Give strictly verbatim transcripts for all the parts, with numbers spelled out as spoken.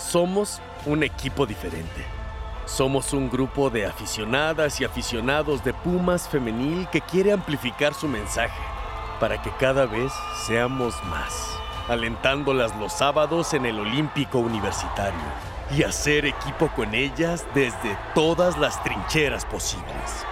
Somos un equipo diferente. Somos un grupo de aficionadas y aficionados de Pumas Femenil que quiere amplificar su mensaje para que cada vez seamos más, alentándolas los sábados en el Olímpico Universitario y hacer equipo con ellas desde todas las trincheras posibles.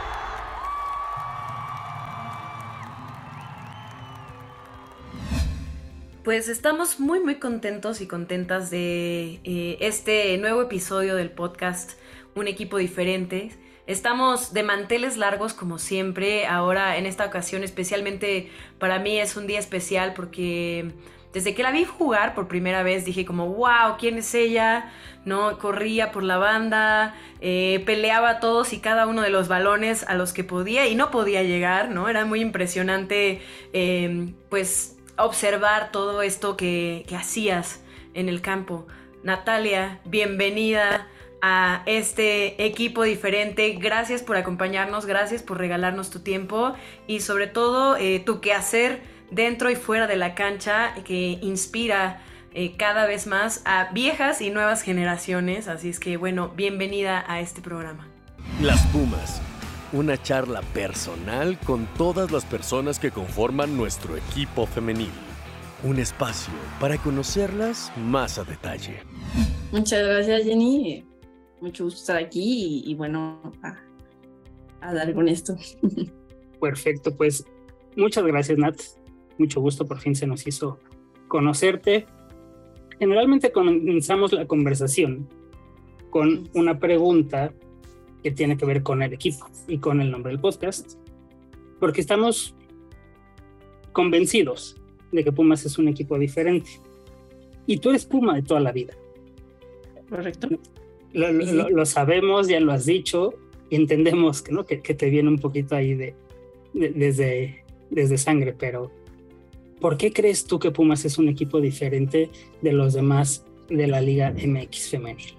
Pues estamos muy muy contentos y contentas de eh, este nuevo episodio del podcast Un Equipo Diferente. Estamos de manteles largos como siempre. Ahora en esta ocasión especialmente para mí es un día especial porque desde que la vi jugar por primera vez dije como wow, ¿quién es ella? ¿No? Corría por la banda, eh, peleaba todos y cada uno de los balones a los que podía y no podía llegar, ¿no? Era muy impresionante eh, pues observar todo esto que, que hacías en el campo. Natalia, bienvenida a este equipo diferente. Gracias por acompañarnos, gracias por regalarnos tu tiempo y sobre todo eh, tu quehacer dentro y fuera de la cancha que inspira eh, cada vez más a viejas y nuevas generaciones. Así es que bueno, bienvenida a este programa. Las Pumas. Una charla personal con todas las personas que conforman nuestro equipo femenil. Un espacio para conocerlas más a detalle. Muchas gracias, Jenny. Mucho gusto estar aquí y, y bueno, a, a dar con esto. Perfecto, pues muchas gracias, Nat. Mucho gusto, por fin se nos hizo conocerte. Generalmente comenzamos la conversación con una pregunta que tiene que ver con el equipo y con el nombre del podcast, porque estamos convencidos de que Pumas es un equipo diferente. Y tú eres Puma de toda la vida. Correcto. Lo, lo, lo sabemos, ya lo has dicho, y entendemos que, ¿no? que, que te viene un poquito ahí de, de, desde, desde sangre, pero ¿por qué crees tú que Pumas es un equipo diferente de los demás de la Liga M X femenil?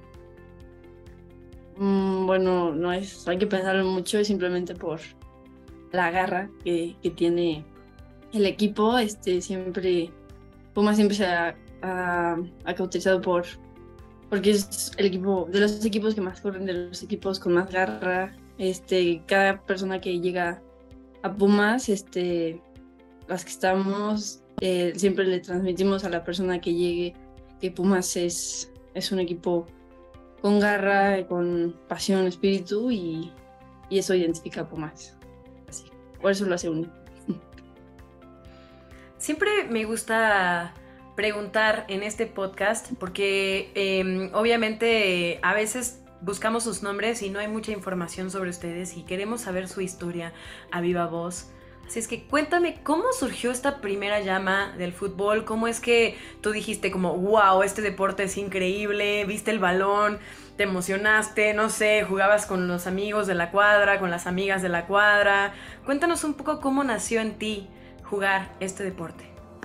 Bueno, no es, hay que pensarlo mucho, es simplemente por la garra que, que tiene el equipo. Este, siempre, Puma siempre se ha, ha, ha caracterizado por, porque es el equipo, de los equipos que más corren, de los equipos con más garra. Este, cada persona que llega a Pumas, este, las que estamos, eh, siempre le transmitimos a la persona que llegue que Pumas es, es un equipo con garra, con pasión, espíritu y, y eso identifica a Pumas. Así, por eso lo hace único. Siempre me gusta preguntar en este podcast porque eh, obviamente a veces buscamos sus nombres y no hay mucha información sobre ustedes y queremos saber su historia a viva voz. Así es que cuéntame, ¿cómo surgió esta primera llama del fútbol? ¿Cómo es que tú dijiste como, wow, este deporte es increíble, viste el balón, te emocionaste, no sé, jugabas con los amigos de la cuadra, con las amigas de la cuadra? Cuéntanos un poco cómo nació en ti jugar este deporte.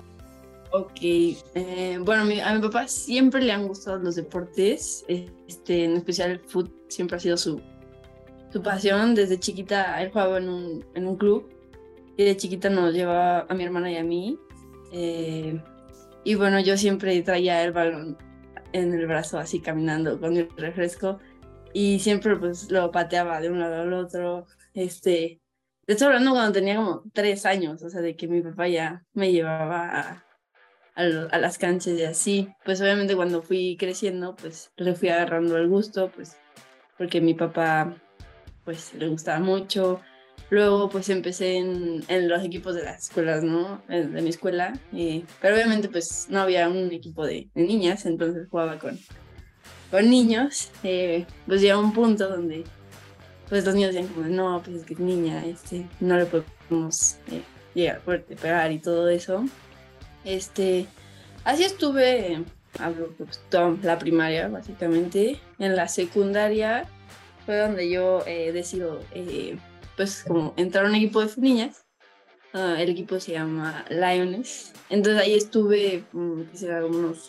Ok, eh, bueno, a mi, a mi papá siempre le han gustado los deportes, este, en especial el fútbol siempre ha sido su, su pasión. Desde chiquita él jugaba en un, en un club. Y de chiquita nos llevaba a mi hermana y a mí. Eh, y bueno, yo siempre traía el balón en el brazo así caminando con el refresco. Y siempre pues lo pateaba de un lado al otro. Este, de estoy hablando cuando tenía como tres años. O sea, de que mi papá ya me llevaba a, a, a las canchas y así. Pues obviamente cuando fui creciendo pues le fui agarrando el gusto. Pues porque mi papá pues le gustaba mucho. Luego pues empecé en, en los equipos de las escuelas, ¿no? De mi escuela. Eh, pero obviamente pues no había un equipo de, de niñas, entonces jugaba con, con niños. Eh, pues llega un punto donde pues los niños decían como, no, pues es que es niña, este, no le podemos eh, llegar fuerte, pegar y todo eso. Este, así estuve, hablo, pues, toda la primaria básicamente. En la secundaria fue donde yo eh, decido... Eh, pues como entrar a un equipo de niñas. Uh, el equipo se llama Lioness. Entonces ahí estuve, um, quisiera unos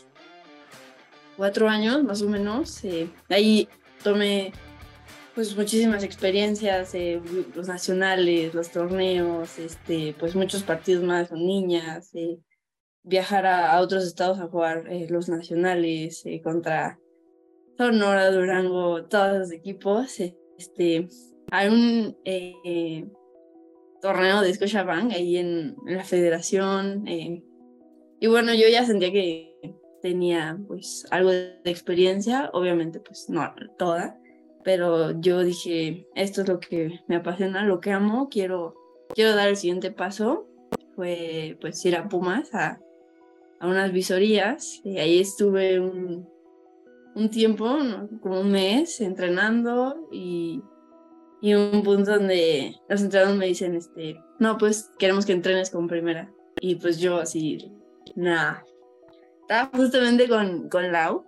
cuatro años más o menos. Eh, ahí tomé pues muchísimas experiencias, eh, los nacionales, los torneos, este, pues muchos partidos más con niñas, eh, viajar a, a otros estados a jugar eh, los nacionales eh, contra Sonora, Durango, todos los equipos, este, hay un eh, torneo de Scotiabank ahí en, en la federación, eh, y bueno, yo ya sentía que tenía pues algo de experiencia, obviamente pues no toda, pero yo dije, esto es lo que me apasiona, lo que amo, quiero, quiero dar el siguiente paso, fue pues ir a Pumas a, a unas visorías, y ahí estuve un, un tiempo, ¿no? Como un mes entrenando, y, y un punto donde los entrenadores me dicen, este, no, pues queremos que entrenes con primera, y pues yo así, nada. Estaba justamente con, con Lau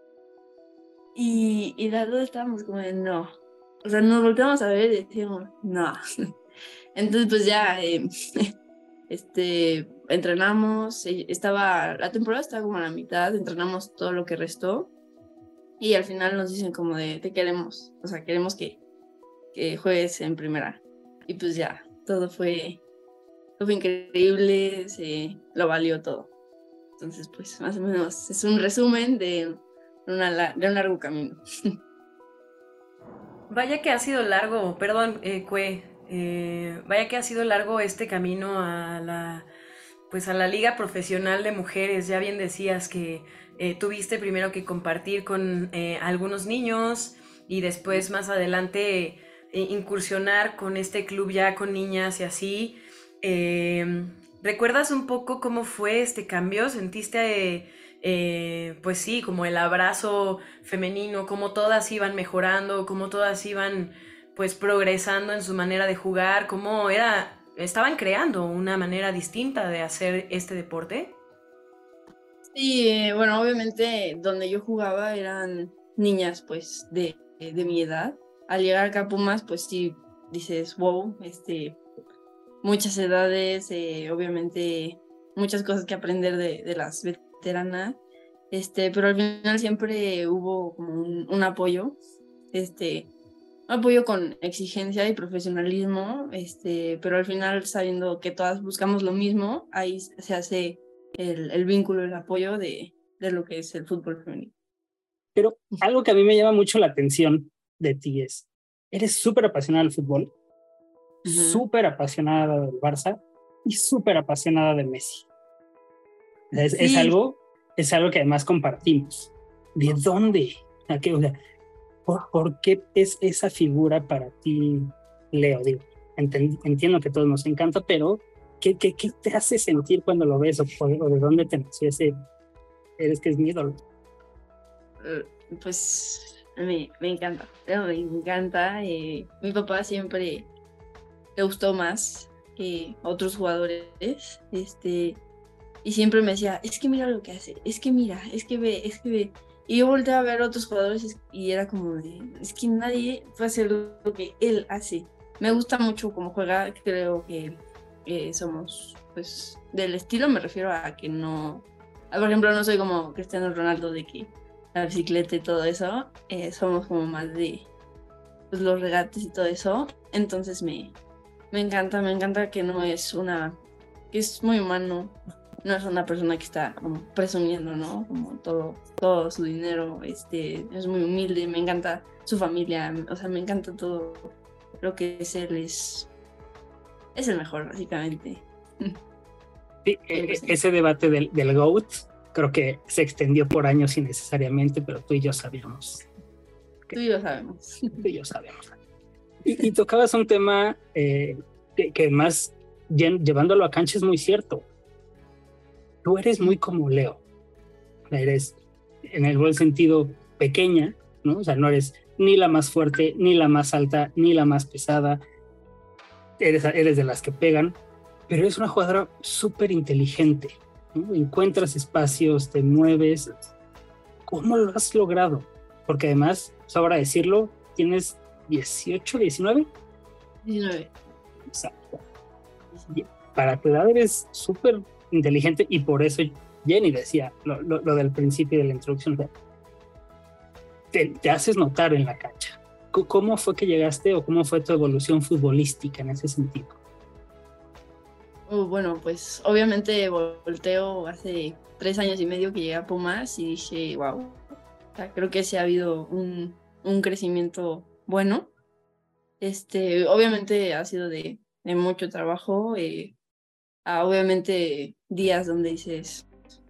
y, y las dos estábamos como de no. O sea, nos volteamos a ver y decíamos no. Entonces, pues ya eh, este, entrenamos. Estaba, la temporada estaba como a la mitad, entrenamos todo lo que restó. Y al final nos dicen como de te queremos. O sea, queremos que, que juegues en primera. Y pues ya, todo fue, todo fue increíble, se, lo valió todo. Entonces, pues, más o menos es un resumen de, una, de un largo camino. Vaya que ha sido largo, perdón, eh, Cue, eh, vaya que ha sido largo este camino a la, pues a la liga profesional de mujeres. Ya bien decías que eh, tuviste primero que compartir con eh, algunos niños y después más adelante eh, incursionar con este club ya con niñas y así. Eh, ¿Recuerdas un poco cómo fue este cambio? ¿Sentiste, eh, eh, pues sí, como el abrazo femenino, cómo todas iban mejorando, cómo todas iban pues progresando en su manera de jugar, cómo era, estaban creando una manera distinta de hacer este deporte? Sí, eh, bueno, obviamente donde yo jugaba eran niñas pues de, de mi edad. Al llegar acá a Pumas, pues sí, dices, wow, este... muchas edades, eh, obviamente muchas cosas que aprender de, de las veteranas, este, pero al final siempre hubo como un, un apoyo, este, un apoyo con exigencia y profesionalismo, este, pero al final sabiendo que todas buscamos lo mismo, ahí se hace el, el vínculo, el apoyo de, de lo que es el fútbol femenino. Pero algo que a mí me llama mucho la atención de ti es, eres súper apasionada del fútbol, Uh-huh. súper apasionada del Barça y súper apasionada de Messi. Es, sí. es, algo, es algo que además compartimos. ¿De dónde? ¿A qué, o sea, ¿por, ¿Por qué es esa figura para ti, Leo? Digo, ent- entiendo que a todos nos encanta, pero ¿qué, qué, qué te hace sentir cuando lo ves? ¿O, o de dónde te nació ese? Eres que es mi ídolo. Uh, pues me, me encanta, me encanta. Eh, mi papá siempre le gustó más que otros jugadores, este, y siempre me decía, es que mira lo que hace, es que mira, es que ve, es que ve, y yo volteaba a ver a otros jugadores y era como de, es que nadie puede hacer lo que él hace. Me gusta mucho cómo juega, creo que eh, somos, pues, del estilo, me refiero a que no, por ejemplo, no soy como Cristiano Ronaldo de que la bicicleta y todo eso, eh, somos como más de, pues, los regates y todo eso, entonces me Me encanta, me encanta que no es una, que es muy humano, no es una persona que está como presumiendo, ¿no? Como todo, todo su dinero, este, es muy humilde, me encanta su familia, o sea, me encanta todo lo que es él, es, es el mejor, básicamente. Sí, ese debate del, del GOAT creo que se extendió por años innecesariamente, pero tú y yo sabíamos. Que, tú y yo sabemos. Tú y yo sabemos. Y, y tocabas un tema eh, que, que más llevándolo a cancha es muy cierto. Tú eres muy como Leo. Eres, en el buen sentido, pequeña, ¿no? O sea, no eres ni la más fuerte, ni la más alta, ni la más pesada. Eres, eres de las que pegan, pero eres una jugadora súper inteligente, ¿no? Encuentras espacios, te mueves. ¿Cómo lo has logrado? Porque además, sobra decirlo, tienes dieciocho, diecinueve. diecinueve. Exacto. Para tu edad eres súper inteligente y por eso Jenny decía lo, lo, lo del principio de la introducción. Te, te haces notar en la cancha. ¿Cómo fue que llegaste o cómo fue tu evolución futbolística en ese sentido? Uh, bueno, pues obviamente volteo hace tres años y medio que llegué a Pumas y dije, wow, sea, creo que sí ha habido un, un crecimiento bueno. Este, obviamente ha sido de, de mucho trabajo, eh, a, obviamente días donde dices,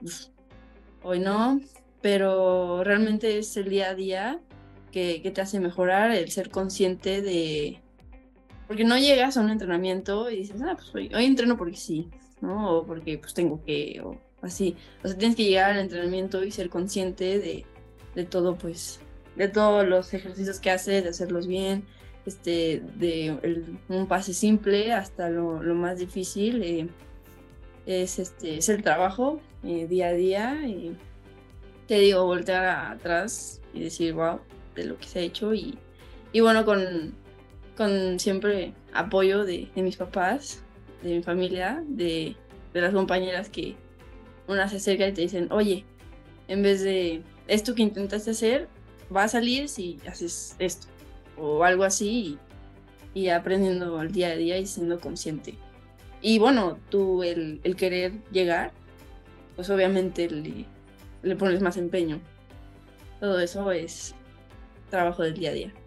hoy no, pero realmente es el día a día que, que te hace mejorar, el ser consciente de, porque no llegas a un entrenamiento y dices, ah, pues hoy, hoy entreno porque sí, ¿no? O porque pues tengo que, o así. O sea, tienes que llegar al entrenamiento y ser consciente de, de todo, pues, de todos los ejercicios que haces, de hacerlos bien, este, de el, un pase simple hasta lo, lo más difícil. Eh, es, este, es el trabajo eh, día a día. Y te digo, voltear a, atrás y decir, wow, de lo que se ha hecho. Y, y bueno, con con siempre apoyo de, de mis papás, de mi familia, de, de las compañeras que una se acerca y te dicen, oye, en vez de esto que intentaste hacer, va a salir si haces esto, o algo así, y, y aprendiendo al día a día y siendo consciente. Y bueno, tú el, el querer llegar, pues obviamente le, le pones más empeño. Todo eso es trabajo del día a día.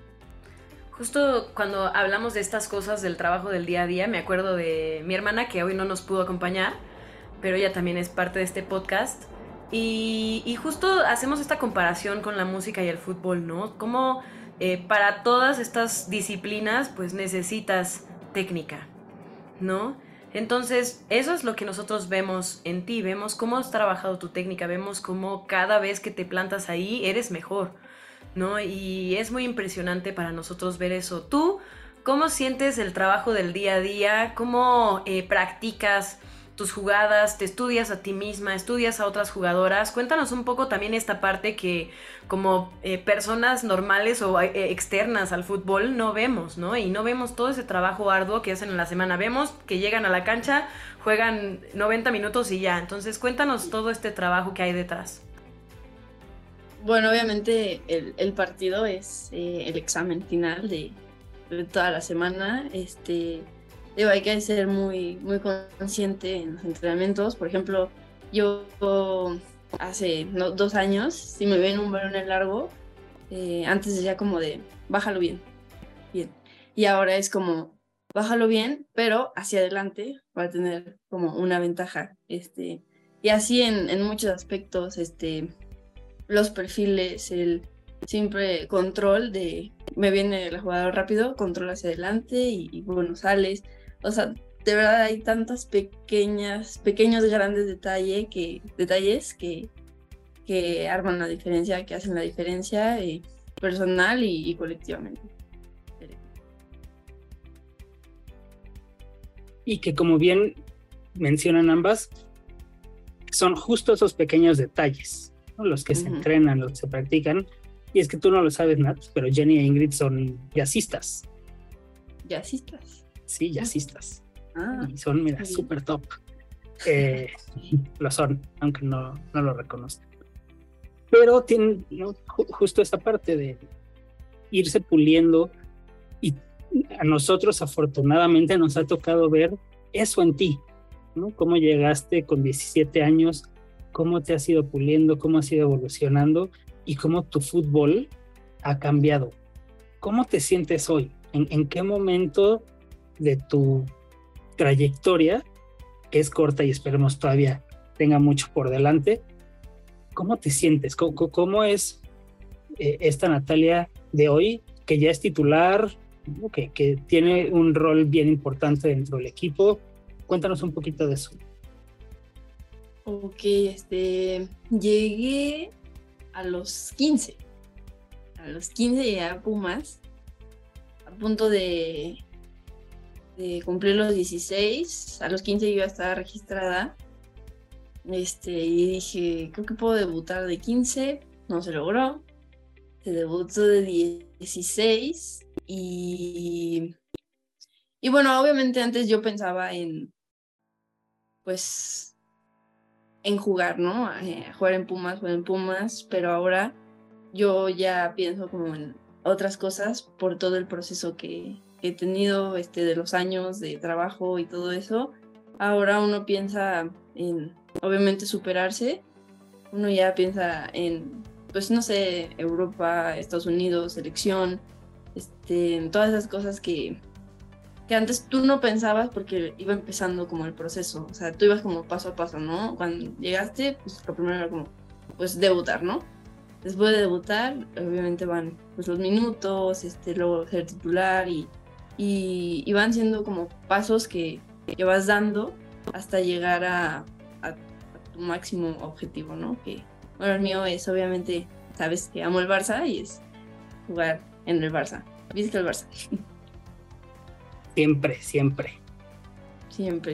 Justo cuando hablamos de estas cosas del trabajo del día a día, me acuerdo de mi hermana que hoy no nos pudo acompañar, pero ella también es parte de este podcast. Y, y justo hacemos esta comparación con la música y el fútbol, ¿no? Como eh, para todas estas disciplinas, pues necesitas técnica, ¿no? Entonces, eso es lo que nosotros vemos en ti, vemos cómo has trabajado tu técnica, vemos cómo cada vez que te plantas ahí eres mejor, ¿no? Y es muy impresionante para nosotros ver eso. ¿Tú cómo sientes el trabajo del día a día? ¿Cómo eh, practicas tus jugadas? ¿Te estudias a ti misma? ¿Estudias a otras jugadoras? Cuéntanos un poco también esta parte que como eh, personas normales o eh, externas al fútbol no vemos, ¿no? Y no vemos todo ese trabajo arduo que hacen en la semana. Vemos que llegan a la cancha, juegan noventa minutos y ya. Entonces cuéntanos todo este trabajo que hay detrás. Bueno, obviamente el, el partido es eh, el examen final de, de toda la semana. Este, digo, hay que ser muy, muy consciente en los entrenamientos. Por ejemplo, yo hace no, dos años, si me ven un balón en largo, eh, antes decía como de, bájalo bien, bien. Y ahora es como, bájalo bien, pero hacia adelante para tener como una ventaja. Este, y así en, en muchos aspectos, este... los perfiles, el siempre control de me viene el jugador rápido, control hacia adelante y, y bueno, sales. O sea, de verdad hay tantas pequeñas, pequeños grandes detalles que, detalles que, que arman la diferencia, que hacen la diferencia eh, personal y, y colectivamente. Y que como bien mencionan ambas, son justo esos pequeños detalles, ¿no? Los que uh-huh. se entrenan, los que se practican. Y es que tú no lo sabes, Nat, pero Jenny e Ingrid son jazzistas. ¿Jazzistas? Sí, jazzistas. Ah, y son, mira, súper top. Eh, lo son, aunque no, no lo reconozcan. Pero tienen, ¿no? justo esta parte de irse puliendo, y a nosotros afortunadamente nos ha tocado ver eso en ti, ¿no? Cómo llegaste con diecisiete años, cómo te has ido puliendo, cómo has ido evolucionando y cómo tu fútbol ha cambiado. ¿Cómo te sientes hoy? ¿En, en qué momento de tu trayectoria, que es corta y esperemos todavía tenga mucho por delante, cómo te sientes? ¿Cómo, cómo es eh, esta Natalia de hoy, que ya es titular, ¿no? que, que tiene un rol bien importante dentro del equipo? Cuéntanos un poquito de eso. Ok, este, llegué a los quince. A los quince llegué a Pumas, a punto de, de cumplir los dieciséis. A los quince yo ya estaba registrada. Este, y dije, creo que puedo debutar de quince. No se logró. Se debutó de dieciséis. Y, y bueno, obviamente antes yo pensaba en, pues, en jugar, ¿no? A jugar en Pumas, jugar en Pumas, pero ahora yo ya pienso como en otras cosas por todo el proceso que he tenido, este, de los años de trabajo y todo eso. Ahora uno piensa en, obviamente, superarse. Uno ya piensa en pues no sé, Europa, Estados Unidos, selección, este, todas esas cosas que, que antes tú no pensabas porque iba empezando como el proceso, o sea, tú ibas como paso a paso, ¿no? Cuando llegaste, pues lo primero era como, pues debutar, ¿no? Después de debutar, obviamente van pues los minutos, este, luego ser titular y, y, y van siendo como pasos que, que vas dando hasta llegar a, a, a tu máximo objetivo, ¿no? Que, bueno, el mío es obviamente, sabes que amo el Barça y es jugar en el Barça. ¿Viste el Barça? Siempre, siempre. Siempre.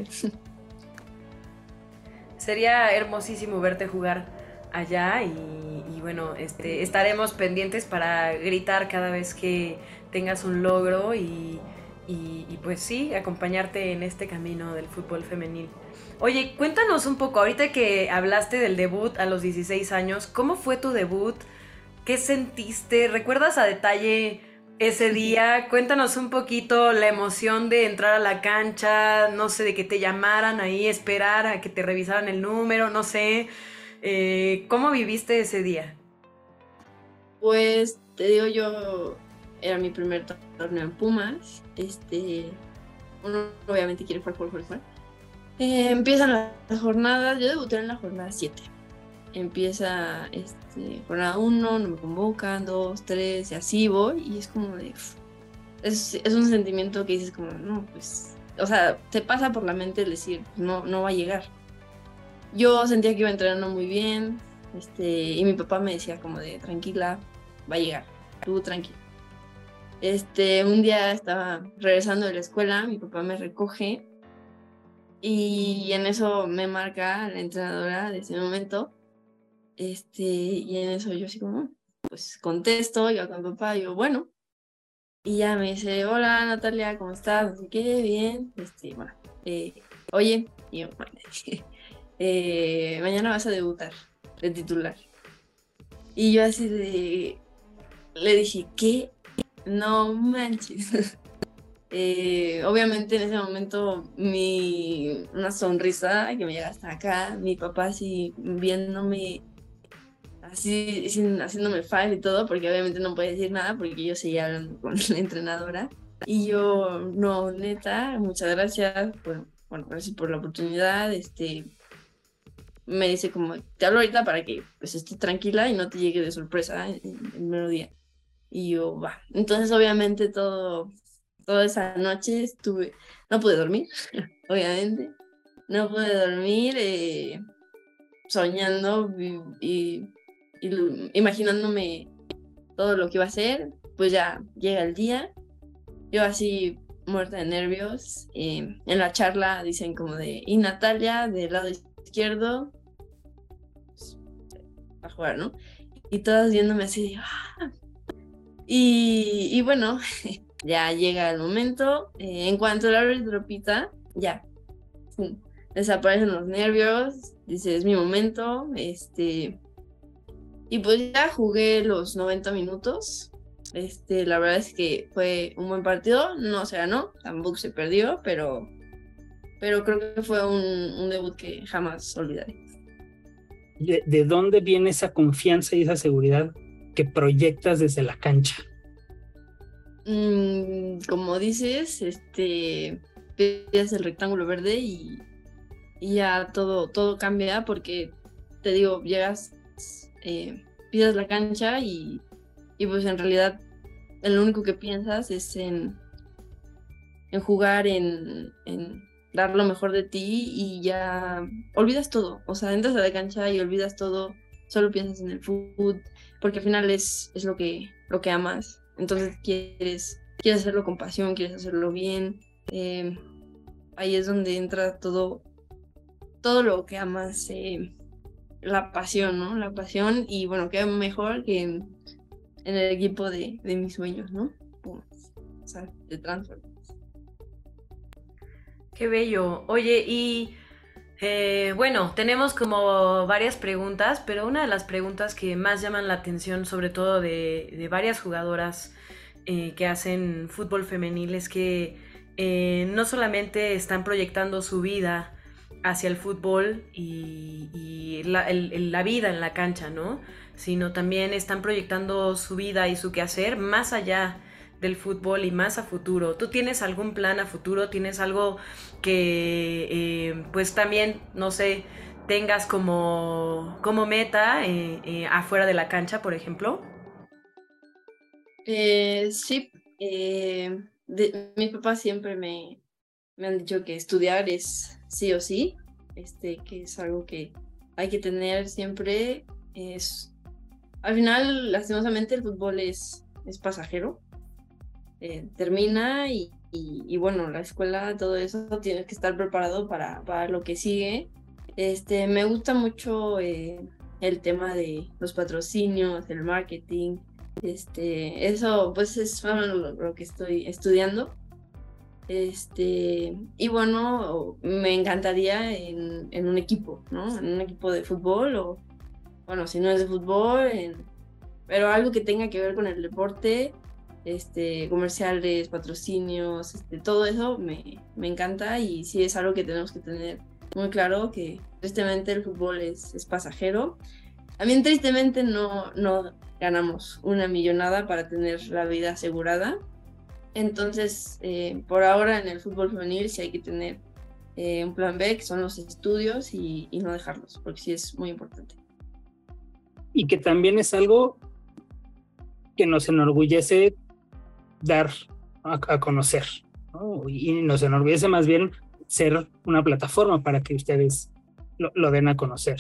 Sería hermosísimo verte jugar allá y, y bueno, este, estaremos pendientes para gritar cada vez que tengas un logro y, y, y pues sí, acompañarte en este camino del fútbol femenil. Oye, cuéntanos un poco, ahorita que hablaste del debut a los dieciséis años, ¿cómo fue tu debut? ¿Qué sentiste? ¿Recuerdas a detalle ese día? Cuéntanos un poquito la emoción de entrar a la cancha, no sé, de que te llamaran ahí, esperar a que te revisaran el número, no sé. Eh, ¿Cómo viviste ese día? Pues te digo, yo era mi primer torneo en Pumas. Este, uno obviamente quiere jugar, jugar, jugar, jugar. Eh, empiezan las jornadas, yo debuté en la jornada siete. Empieza este, jornada uno, no me convocan, dos, tres, y así voy, y es como de... Uf, es, es un sentimiento que dices como, no, pues... O sea, te pasa por la mente el decir, no, no va a llegar. Yo sentía que iba entrenando muy bien, este, y mi papá me decía como de, tranquila, va a llegar, tú tranquila. Este, un día estaba regresando de la escuela, mi papá me recoge, y en eso me marca la entrenadora de ese momento. Este, y en eso yo así como, pues contesto, yo con papá, yo, bueno, y ya me dice, hola Natalia, ¿cómo estás? No sé qué, bien, este, bueno, eh, oye, y yo, vale, eh, mañana vas a debutar de titular. Y yo así de, le dije, ¿qué? No manches. eh, obviamente en ese momento mi, una sonrisa que me llega hasta acá, mi papá así viéndome, así sin, haciéndome fan y todo, porque obviamente no puede decir nada porque yo seguía hablando con la entrenadora. Y yo, no, neta, muchas gracias, bueno, bueno, gracias por la oportunidad. Este, me dice como, te hablo ahorita para que pues estés tranquila y no te llegue de sorpresa en, en el mero día. Y yo, va. Entonces, obviamente, todo, toda esa noche estuve, no pude dormir, obviamente. No pude dormir, eh, soñando y, y y imaginándome todo lo que iba a hacer. Pues ya llega el día, yo así muerta de nervios. Eh, en la charla dicen como de, y Natalia del lado izquierdo, pues, a jugar, ¿no? Y todas viéndome así de, ¡ah! Y, y bueno, ya llega el momento. Eh, en cuanto el árbitro pita, ya, pum, desaparecen los nervios, dice, es mi momento, este... Y pues ya jugué los noventa minutos. Este, la verdad es que fue un buen partido. No se ganó, tampoco se perdió, pero, pero creo que fue un, un debut que jamás olvidaré. ¿De, ¿De dónde viene esa confianza y esa seguridad que proyectas desde la cancha? Mm, como dices, este, pillas el rectángulo verde y, y ya todo, todo cambia porque, te digo, llegas... Eh, pisas la cancha y, y pues en realidad lo único que piensas es en, en jugar, en, en dar lo mejor de ti y ya olvidas todo, o sea, entras a la cancha y olvidas todo, solo piensas en el fútbol, porque al final es, es lo que, lo que amas, entonces quieres, quieres hacerlo con pasión, quieres hacerlo bien, eh, ahí es donde entra todo, todo lo que amas, eh, la pasión, ¿no? La pasión y bueno, qué mejor que en, en el equipo de, de mis sueños, ¿no? Pumas, o sea, de transfer. Qué bello. Oye, y eh, bueno, tenemos como varias preguntas, pero una de las preguntas que más llaman la atención, sobre todo de, de varias jugadoras eh, que hacen fútbol femenil, es que eh, no solamente están proyectando su vida hacia el fútbol y, y la, el, el, la vida en la cancha, ¿no? sino también están proyectando su vida y su quehacer más allá del fútbol y más a futuro. ¿Tú tienes algún plan a futuro? ¿Tienes algo que eh, pues también, no sé, tengas como, como meta eh, eh, afuera de la cancha, por ejemplo? Eh, sí, eh, de- mis papás siempre me, me han dicho que estudiar es sí o sí, este, que es algo que hay que tener siempre. Es, al final, lastimosamente, el fútbol es, es pasajero, eh, termina y, y, y bueno, la escuela, todo eso, tienes que estar preparado para, para lo que sigue. Este, me gusta mucho eh, el tema de los patrocinios, el marketing. Este, eso pues es bueno, lo, lo que estoy estudiando. Este, y bueno, me encantaría en, en un equipo, ¿no? En un equipo de fútbol o, bueno, si no es de fútbol, en, pero algo que tenga que ver con el deporte, este, comerciales, patrocinios, este, todo eso me, me encanta y sí es algo que tenemos que tener muy claro, que tristemente el fútbol es, es pasajero. También tristemente no, no ganamos una millonada para tener la vida asegurada. Entonces, eh, por ahora en el fútbol femenil sí hay que tener eh, un plan B, que son los estudios, y, y no dejarlos, porque sí es muy importante. Y que también es algo que nos enorgullece dar a, a conocer, ¿no? Y nos enorgullece más bien ser una plataforma para que ustedes lo, lo den a conocer.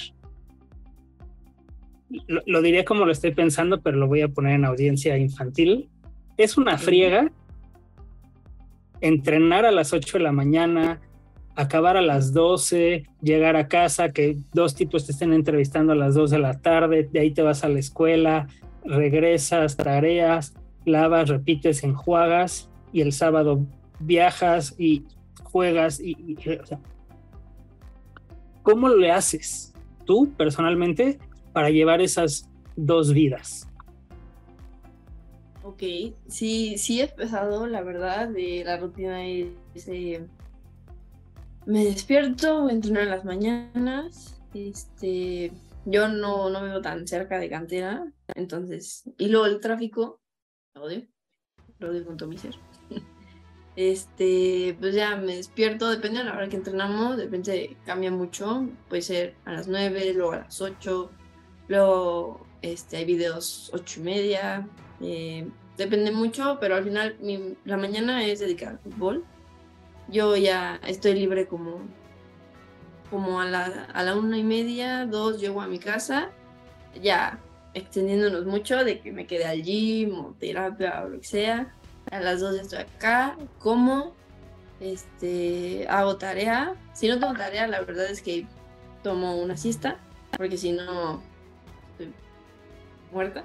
Lo, lo diría como lo estoy pensando, pero lo voy a poner en audiencia infantil. Es una friega entrenar a las ocho de la mañana, acabar a las doce, llegar a casa, que dos tipos te estén entrevistando a las dos de la tarde, de ahí te vas a la escuela, regresas, tareas, lavas, repites, enjuagas, y el sábado viajas y juegas. Y, y, o sea, ¿cómo le haces tú personalmente para llevar esas dos vidas? Ok, sí, sí es pesado, la verdad, de la rutina es, eh, me despierto, entreno en las mañanas, este, yo no, no vivo tan cerca de cantera, entonces, y luego el tráfico, lo odio, lo odio con todo mi ser. Este, pues ya me despierto, depende de la hora que entrenamos, depende, cambia mucho, puede ser a las nueve, luego a las ocho, luego este, hay videos ocho y media, eh, depende mucho, pero al final mi, la mañana es dedicada al fútbol. Yo ya estoy libre como, como a la, a la una y media, dos, llego a mi casa, ya extendiéndonos mucho de que me quede al gym o terapia o lo que sea. A las dos ya estoy acá, como, este, hago tarea. Si no tengo tarea, la verdad es que tomo una siesta, porque si no, estoy muerta.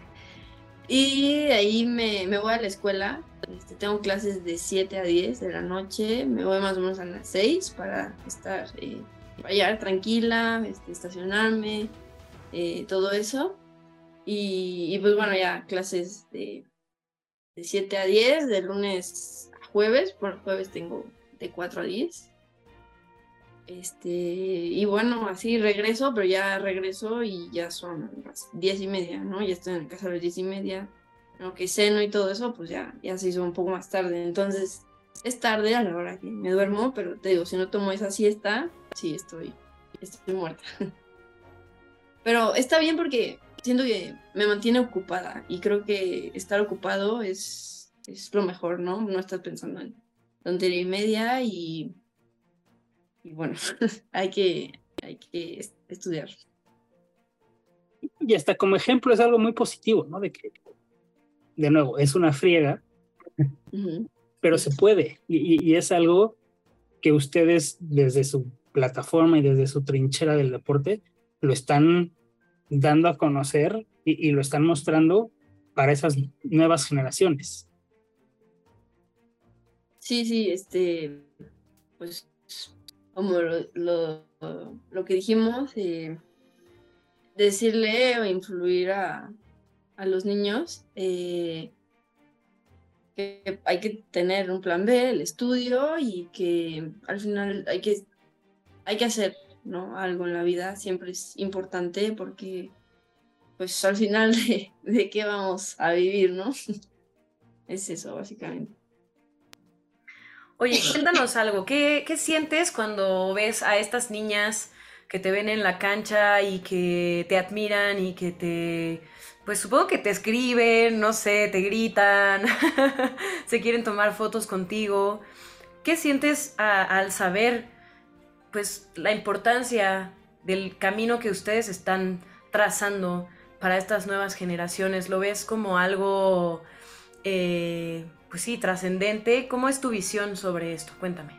Y de ahí me, me voy a la escuela. Este, tengo clases de siete a diez de la noche. Me voy más o menos a las seis para estar, eh, para llegar tranquila, este, estacionarme, eh, todo eso. Y, y pues bueno, ya clases de, de siete a diez, de lunes a jueves. Por jueves tengo de cuatro a diez. Este, y bueno, así regreso, pero ya regreso y ya son las diez y media, ¿no? Ya estoy en casa a las diez y media, aunque ceno y todo eso, pues ya, ya se hizo un poco más tarde. Entonces, es tarde a la hora que me duermo, pero te digo, si no tomo esa siesta, sí estoy, estoy muerta. Pero está bien porque siento que me mantiene ocupada y creo que estar ocupado es, es lo mejor, ¿no? No estás pensando en tontería y media y Y bueno, hay que, hay que estudiar. Y hasta como ejemplo es algo muy positivo, ¿no? De que, de nuevo, es una friega, uh-huh. pero se puede. Y, y es algo que ustedes desde su plataforma y desde su trinchera del deporte lo están dando a conocer y, y lo están mostrando para esas nuevas generaciones. Sí, sí, este, pues como lo, lo, lo que dijimos, eh, decirle o influir a, a los niños eh, que hay que tener un plan B, el estudio, y que al final hay que, hay que hacer, ¿no? Algo en la vida siempre es importante porque pues al final de, de qué vamos a vivir, ¿no? Es eso, básicamente. Oye, cuéntanos algo, ¿qué, qué sientes cuando ves a estas niñas que te ven en la cancha y que te admiran y que te, pues supongo que te escriben, no sé, te gritan, se quieren tomar fotos contigo? ¿Qué sientes a- al saber, pues, la importancia del camino que ustedes están trazando para estas nuevas generaciones? ¿Lo ves como algo, eh, pues sí, trascendente? ¿Cómo es tu visión sobre esto? Cuéntame.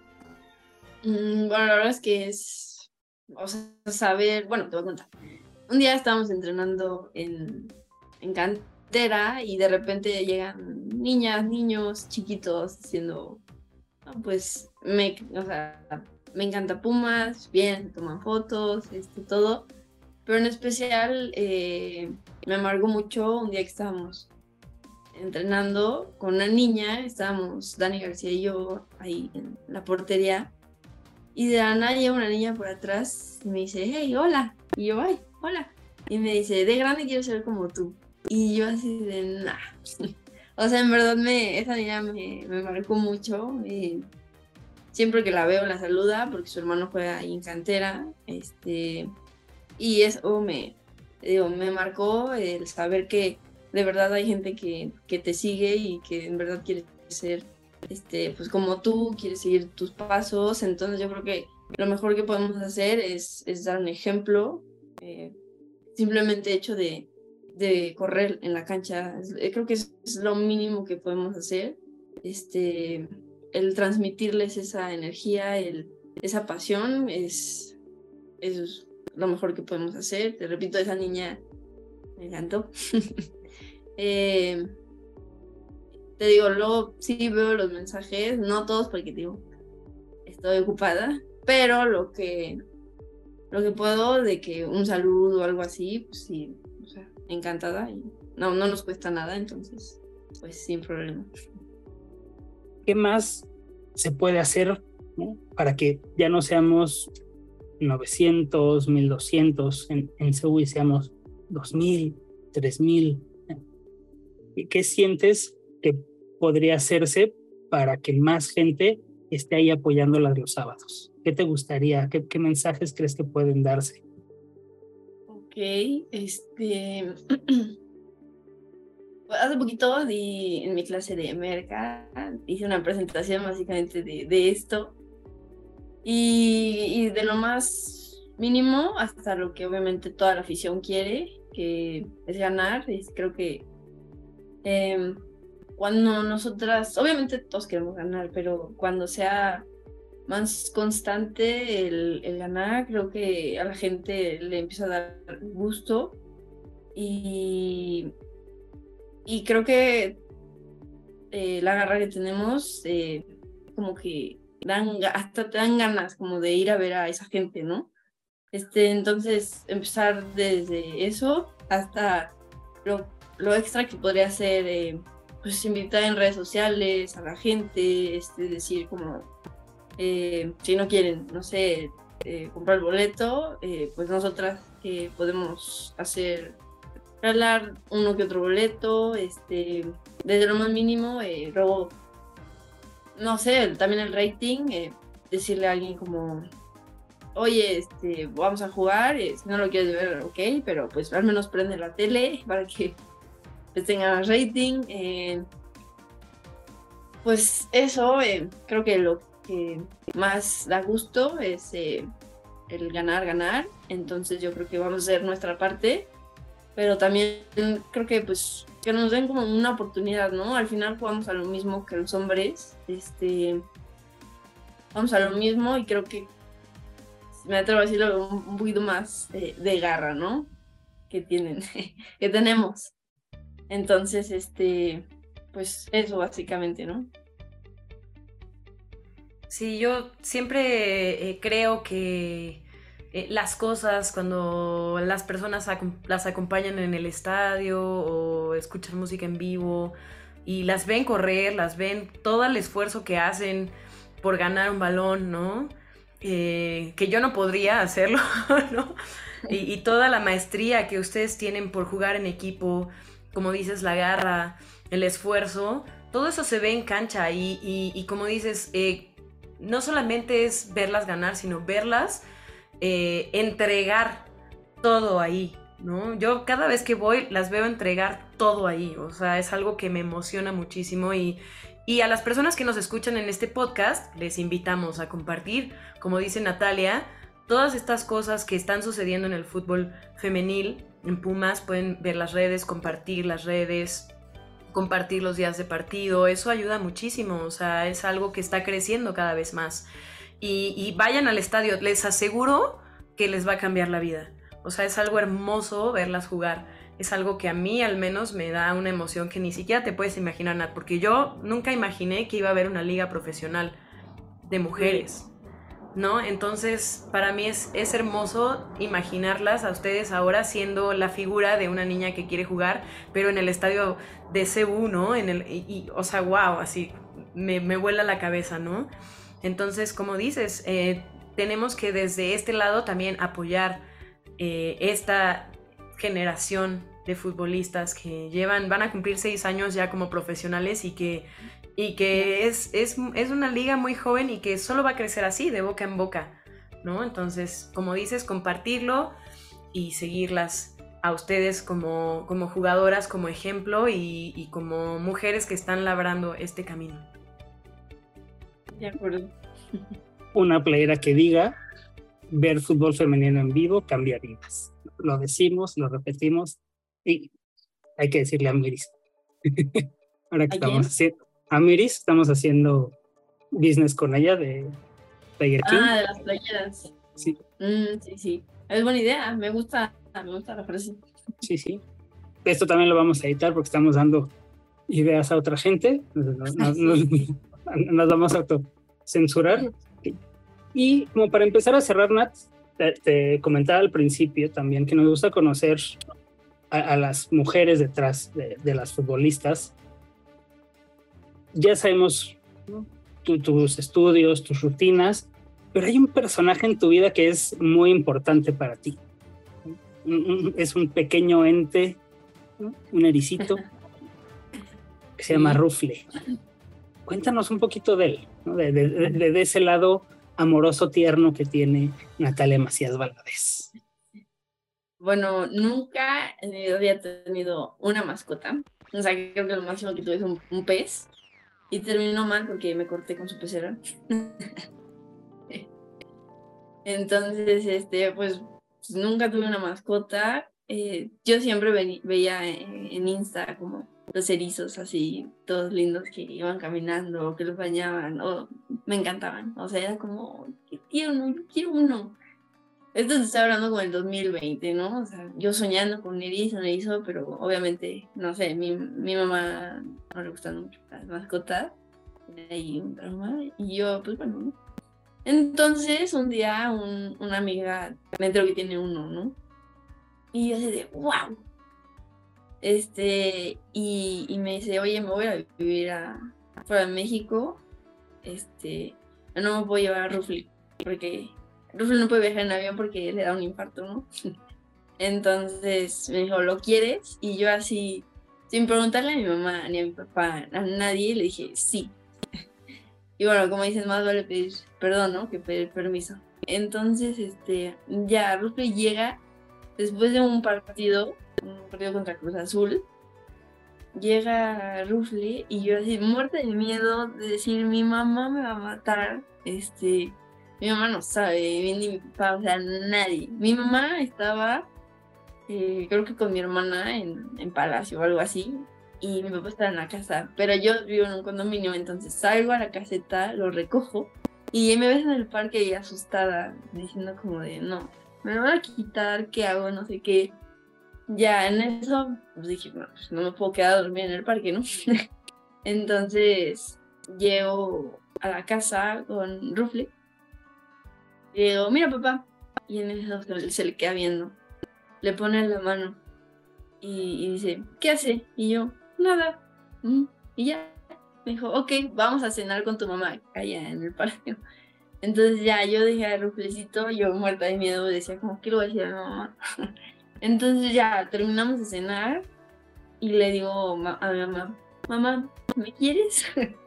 Mm, bueno, la verdad es que es, o sea, saber, bueno, te voy a contar. Un día estábamos entrenando en, en cantera y de repente llegan niñas, niños chiquitos diciendo, "No, pues, me, o sea, me encanta Pumas, bien, toman fotos, este, todo. Pero en especial eh, me amargó mucho un día que estábamos entrenando con una niña, estábamos Dani García y yo ahí en la portería, y de la nada llega una niña por atrás y me dice, hey, hola, y yo, ay, hola, y me dice, de grande quiero ser como tú, y yo así de, nah, o sea, en verdad me, esa niña me, me marcó mucho, eh, siempre que la veo la saluda, porque su hermano juega ahí en cantera, este, y eso me, digo, me marcó el saber que de verdad hay gente que, que te sigue y que en verdad quiere ser, este, pues como tú, quiere seguir tus pasos. Entonces yo creo que lo mejor que podemos hacer es, es dar un ejemplo, eh, simplemente hecho de, de correr en la cancha. Es- eh, creo que es, es lo mínimo que podemos hacer, este, el transmitirles esa energía, el, esa pasión, es, es lo mejor que podemos hacer. Te repito, esa niña me encantó. eh, te digo, luego sí veo los mensajes, no todos porque digo, estoy ocupada, pero lo que, lo que puedo de que un saludo o algo así, pues sí, o sea, encantada y no, no nos cuesta nada, entonces, pues sin problema. ¿Qué más se puede hacer, ¿no? Para que ya no seamos novecientos, mil doscientos en, en C U y seamos dos mil, tres mil? ¿Y qué sientes que podría hacerse para que más gente esté ahí apoyándolas los sábados? ¿Qué te gustaría? ¿Qué, qué mensajes crees que pueden darse? Ok, este... hace poquito di en mi clase de merca, hice una presentación básicamente de, de esto. Y, y de lo más mínimo hasta lo que obviamente toda la afición quiere, que es ganar. Es, creo que eh, cuando nosotras, obviamente todos queremos ganar, pero cuando sea más constante el, el ganar, creo que a la gente le empieza a dar gusto. Y, y creo que eh, la garra que tenemos, eh, como que dan, hasta te dan ganas como de ir a ver a esa gente, ¿no? Este, entonces, empezar desde eso hasta lo, lo extra que podría ser, eh, pues invitar en redes sociales a la gente, este, decir como, eh, si no quieren, no sé, eh, comprar el boleto, eh, pues nosotras eh, podemos hacer, regalar uno que otro boleto, este, desde lo más mínimo, eh, luego, no sé, el- también el rating, eh, decirle a alguien como, oye, este, vamos a jugar, eh, si no lo quieres ver, ok, pero pues al menos prende la tele para que pues, tenga más rating. eh, pues eso, eh, creo que lo que más da gusto es eh, el ganar, ganar, entonces yo creo que vamos a hacer nuestra parte, pero también creo que pues que nos den como una oportunidad, ¿no? Al final jugamos a lo mismo que los hombres, este, vamos a lo mismo y creo que me atrevo a decirlo un, un poquito más de, de garra, ¿no? Que tienen, que tenemos. Entonces, este, pues eso básicamente, ¿no? Sí, yo siempre eh, creo que eh, las cosas cuando las personas acom- las acompañan en el estadio o escuchan música en vivo y las ven correr, las ven todo el esfuerzo que hacen por ganar un balón, ¿no? Eh, que yo no podría hacerlo, ¿no? y, y toda la maestría que ustedes tienen por jugar en equipo, como dices, la garra, el esfuerzo, todo eso se ve en cancha y, y, y como dices, eh, no solamente es verlas ganar, sino verlas eh, entregar todo ahí, ¿no? Yo cada vez que voy las veo entregar todo ahí, o sea, es algo que me emociona muchísimo y, y a las personas que nos escuchan en este podcast les invitamos a compartir, como dice Natalia, todas estas cosas que están sucediendo en el fútbol femenil, en Pumas, pueden ver las redes, compartir las redes, compartir los días de partido, eso ayuda muchísimo, o sea, es algo que está creciendo cada vez más. Y, y vayan al estadio, les aseguro que les va a cambiar la vida. O sea, es algo hermoso verlas jugar. Es algo que a mí al menos me da una emoción que ni siquiera te puedes imaginar, Nat, porque yo nunca imaginé que iba a haber una liga profesional de mujeres, ¿no? Entonces, para mí es, es hermoso imaginarlas a ustedes ahora siendo la figura de una niña que quiere jugar, pero en el estadio de C U, ¿no? En el, y, y, o sea, wow, así me, me vuela la cabeza, ¿no? Entonces, como dices, eh, tenemos que desde este lado también apoyar eh, esta generación de futbolistas que llevan, van a cumplir seis años ya como profesionales y que, y que es, es, es una liga muy joven y que solo va a crecer así, de boca en boca, ¿no? Entonces, como dices, compartirlo y seguirlas a ustedes como, como jugadoras, como ejemplo y, y como mujeres que están labrando este camino. De acuerdo. Una playera que diga, ver fútbol femenino en vivo cambia vidas. Lo decimos, lo repetimos y hay que decirle a Miris. Ahora que estamos haciendo, a Miris estamos haciendo business con ella de Player King. Ah, de las playeras. Sí. Mm, sí, sí. Es buena idea, me gusta, me gusta la frase. Sí, sí. Esto también lo vamos a editar porque estamos dando ideas a otra gente. Nos, nos, nos, nos vamos a autocensurar. Y como para empezar a cerrar, Nat, te, te comentaba al principio también que nos gusta conocer a, a las mujeres detrás de, de las futbolistas. Ya sabemos, ¿no?, tu, tus estudios, tus rutinas, pero hay un personaje en tu vida que es muy importante para ti. Es un pequeño ente, ¿no?, un ericito, que se llama Rufle. Cuéntanos un poquito de él, ¿no?, de, de, de, de ese lado amoroso, tierno que tiene Natalia Macías Valadez. Bueno, nunca había tenido una mascota. O sea, creo que lo máximo que tuve es un, un pez. Y terminó mal porque me corté con su pecera. Entonces, este, pues, nunca tuve una mascota. Eh, yo siempre ve, veía en, en Insta como los erizos así, todos lindos que iban caminando, que los bañaban, o me encantaban. O sea, era como, quiero uno, quiero uno. Esto se está hablando como el dos mil veinte, ¿no? O sea, yo soñando con un erizo, un erizo, pero obviamente, no sé, mi, mi mamá no le gustan mucho las mascotas, hay un trauma, y yo, pues bueno, ¿no? Entonces, un día un, una amiga me enteró que tiene uno, ¿no? Y yo así de, wow. Este, y, y me dice, oye, me voy a vivir a, fuera de México, este, no me puedo llevar a Rufle, porque Rufle no puede viajar en avión porque le da un infarto, ¿no? Entonces me dijo, ¿lo quieres? Y yo así, sin preguntarle a mi mamá ni a mi papá, a nadie, le dije, sí. Y bueno, como dicen, más vale pedir perdón, ¿no?, que pedir permiso. Entonces, este, ya Rufle llega después de un partido, un partido contra Cruz Azul. Llega Rufle y yo así, muerta de miedo de decir, mi mamá me va a matar, este... Mi mamá no sabe, ni mi papá, o sea, nadie. Mi mamá estaba, eh, creo que con mi hermana en, en Palacio o algo así, y mi papá estaba en la casa, pero yo vivo en un condominio, entonces salgo a la caseta, lo recojo, y me ves en el parque y asustada, diciendo como de, no, me lo van a quitar, ¿qué hago? No sé qué. Ya, en eso, pues dije, no, pues no me puedo quedar a dormir en el parque, ¿no? Entonces, llego a la casa con Rufle, y digo, mira papá, y en eso se le queda viendo, le pone la mano y, y dice, ¿qué hace? Y yo, nada, y ya, me dijo, ok, vamos a cenar con tu mamá allá en el parque. Entonces ya yo dejé a Ruflecito, yo muerta de miedo decía como, ¿qué le voy a decir a mi mamá? Entonces ya terminamos de cenar y le digo a mi mamá, mamá, ¿me quieres?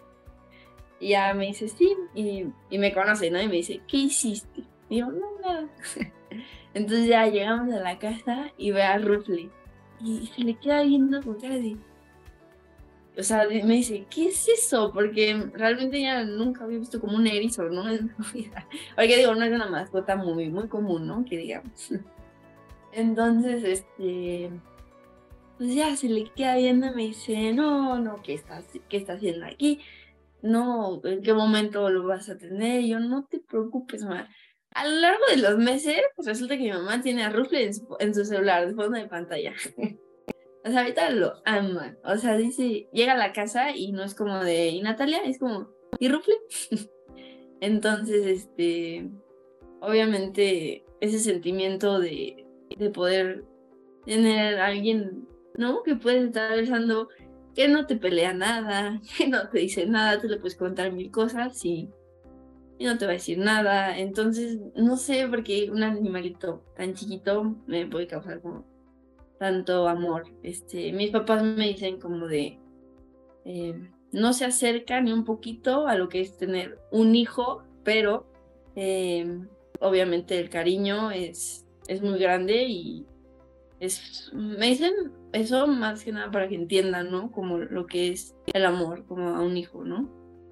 Y ya me dice, sí, y, y me conoce, ¿no? Y me dice, ¿qué hiciste? Y yo, no, nada. Entonces ya llegamos a la casa y ve a Rufle y se le queda viendo con cara de... O sea, me dice, ¿qué es eso? Porque realmente ya nunca había visto como un erizo, ¿no? Porque digo, no es una mascota muy, muy común, ¿no? Que digamos. Entonces, este... pues ya se le queda viendo y me dice, no, no, ¿qué estás, qué estás haciendo aquí? No, ¿en qué momento lo vas a tener? Y yo, no te preocupes, mamá. A lo largo de los meses, pues resulta que mi mamá tiene a Rufle en su, en su celular, de fondo de pantalla. O sea, ahorita lo ama. O sea, dice, llega a la casa y no es como de, ¿y Natalia? Es como, ¿y Rufle? Entonces, este, obviamente, ese sentimiento de, de poder tener a alguien, ¿no? Que puede estar besando, que no te pelea nada, que no te dice nada, tú le puedes contar mil cosas y, y no te va a decir nada. Entonces, no sé por qué un animalito tan chiquito me puede causar como tanto amor. Este, mis papás me dicen como de, eh, no se acerca ni un poquito a lo que es tener un hijo, pero eh, obviamente el cariño es, es muy grande y es, me dicen eso más que nada para que entiendan, ¿no? Como lo que es el amor, como a un hijo, ¿no?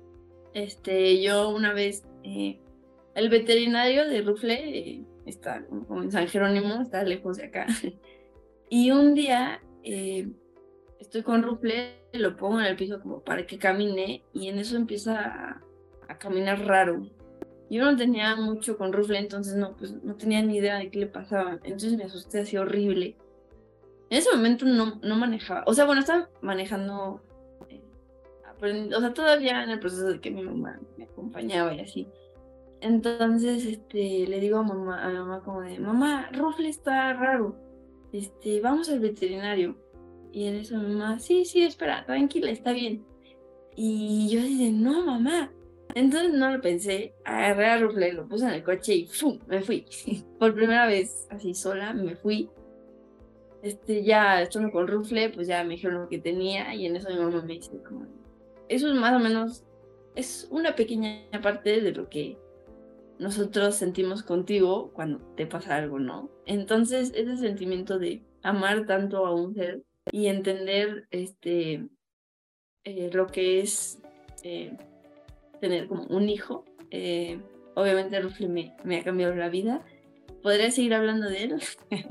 Este, yo una vez, eh, el veterinario de Rufle eh, está como en San Jerónimo, está lejos de acá. Y un día eh, estoy con Rufle, lo pongo en el piso como para que camine y en eso empieza a, a caminar raro. Yo no tenía mucho con Rufle, entonces no, pues no tenía ni idea de qué le pasaba. Entonces me asusté así horrible. En ese momento no, no manejaba, o sea, bueno, estaba manejando, eh, aprend- o sea, todavía en el proceso de que mi mamá me acompañaba y así. Entonces, este, le digo a mamá, a mi mamá como de, mamá, Rufle está raro. Este, vamos al veterinario. Y en eso mi mamá, sí, sí, espera, tranquila, está bien. Y yo dije, no, mamá. Entonces no lo pensé, agarré a Rufle, lo puse en el coche y ¡fum! Me fui. Por primera vez, así sola, me fui. Este, ya estando con Rufle, pues ya me dijeron lo que tenía y en eso mi mamá me dice, como, eso es más o menos, es una pequeña parte de lo que nosotros sentimos contigo cuando te pasa algo, ¿no? Entonces, ese sentimiento de amar tanto a un ser y entender este, eh, lo que es eh, tener como un hijo, eh, obviamente Rufle me, me ha cambiado la vida. Podría seguir hablando de él,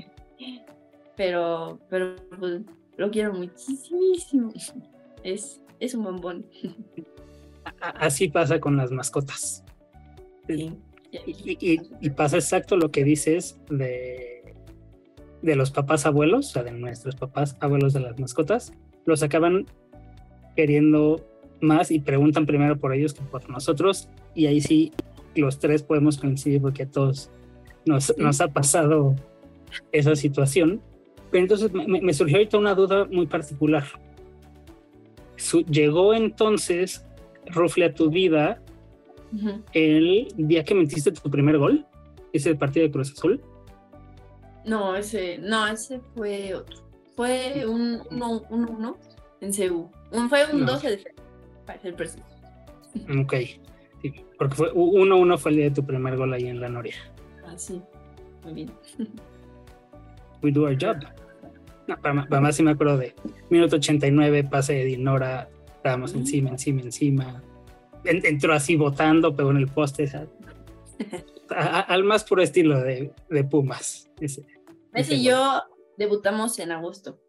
pero, pero pues, lo quiero muchísimo. Es, es un bombón. Así pasa con las mascotas. Sí. Y, y, y pasa exacto lo que dices de, de los papás abuelos, o sea, de nuestros papás abuelos de las mascotas, los acaban queriendo más y preguntan primero por ellos que por nosotros, y ahí sí los tres podemos coincidir porque a todos nos, sí. nos ha pasado esa situación. Pero entonces me, me surgió ahorita una duda muy particular. Su, llegó entonces Rufle a tu vida uh-huh. el día que metiste tu primer gol, ese partido de Cruz Azul. No, ese, no, ese fue otro. Fue un uno uno en C U. Un, fue un no. doce de febrero, para ser preciso. Ok, sí, porque fue uno uno fue el día de tu primer gol ahí en la Noria. Ah, sí, muy bien. We do our job. No, para, para más sí me acuerdo de minuto ochenta y nueve, pase de Dinora, estábamos mm. encima, encima, encima. Entró así botando, pegó en el poste. a, a, al más puro estilo de, de Pumas. Ese, ese y yo debutamos en agosto.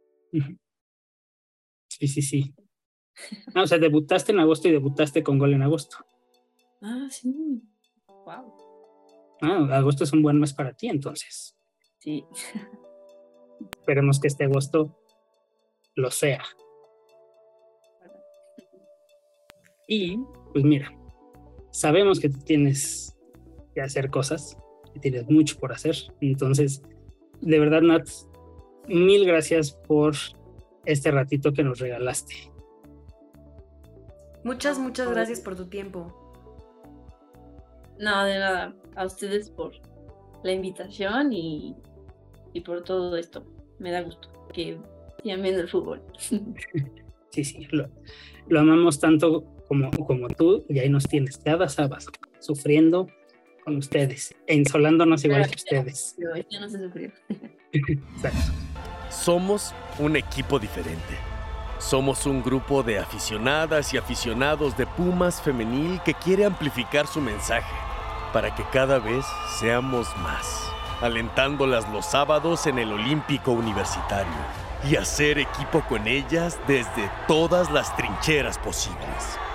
Sí, sí, sí. No, o sea, debutaste en agosto y debutaste con gol en agosto. Ah, sí. Wow. Ah, agosto es un buen mes para ti, entonces. Sí. Esperemos que este agosto lo sea. Y, pues mira, sabemos que tienes que hacer cosas, que tienes mucho por hacer. Entonces, de verdad, Nat, mil gracias por este ratito que nos regalaste. Muchas, muchas gracias por tu tiempo. No, de nada. A ustedes por la invitación y, y por todo esto. Me da gusto que sigan viendo el fútbol. Sí, sí, lo, lo amamos tanto como, como tú, y ahí nos tienes cada sábado sufriendo con ustedes, e insolándonos igual que ustedes. Pero ya no se sufrió. Exacto. Somos un equipo diferente. Somos un grupo de aficionadas y aficionados de Pumas Femenil que quiere amplificar su mensaje para que cada vez seamos más, alentándolas los sábados en el Olímpico Universitario y hacer equipo con ellas desde todas las trincheras posibles.